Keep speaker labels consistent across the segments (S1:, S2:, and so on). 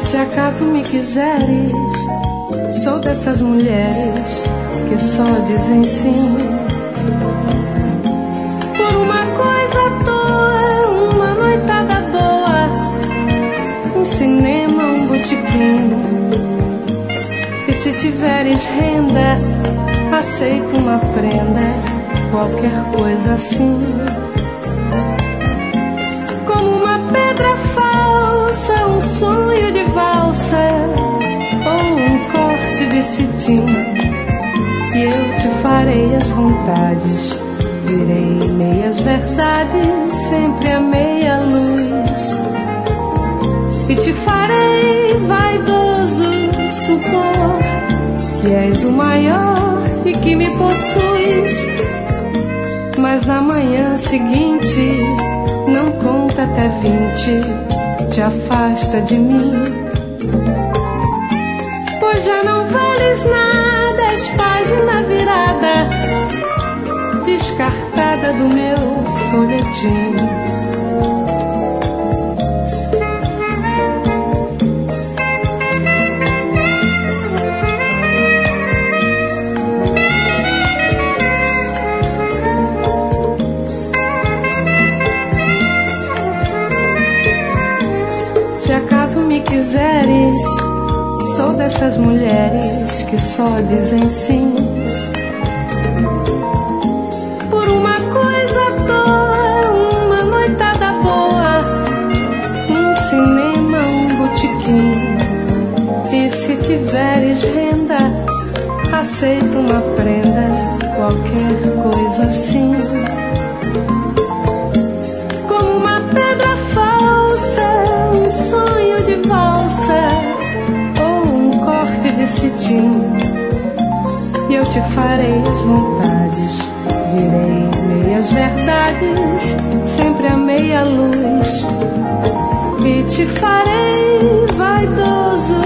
S1: Se acaso me quiseres, sou dessas mulheres que só dizem sim por uma coisa à toa, uma noitada boa, um cinema, um botequim. E se tiveres renda, aceito uma prenda, qualquer coisa assim. Como uma pedra falsa, um sonho de valsa ou um corte de cetim. E eu te farei as vontades, direi meias verdades, sempre a meia luz. E te farei vaidoso supor que és o maior e que me possuis. Mas na manhã seguinte, não conta até 20, te afasta de mim. Pois já não vales nada, és página virada, descartada do meu folhetim. Se acaso me quiseres, sou dessas mulheres que só dizem sim por uma coisa à toa, uma noitada boa, um cinema, um botequim. E se tiveres renda, aceito uma prenda, qualquer coisa assim. Como uma pedra falsa, um sonho de valsa ou um corte de cetim. E eu te farei as vontades, direi meias verdades, sempre a meia luz. E te farei vaidoso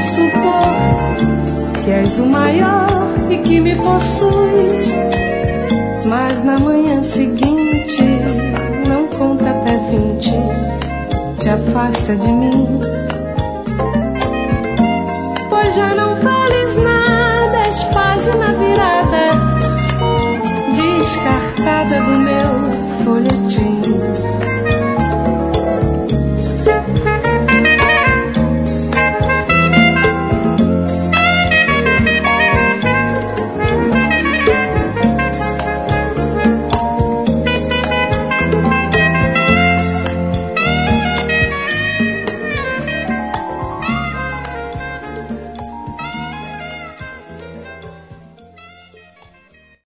S1: supor que és o maior e que me possuis. Mas na manhã seguinte, não conta até 20, te afasta de mim. Pois já não vales nada, és página virada, descartada do meu folhetim.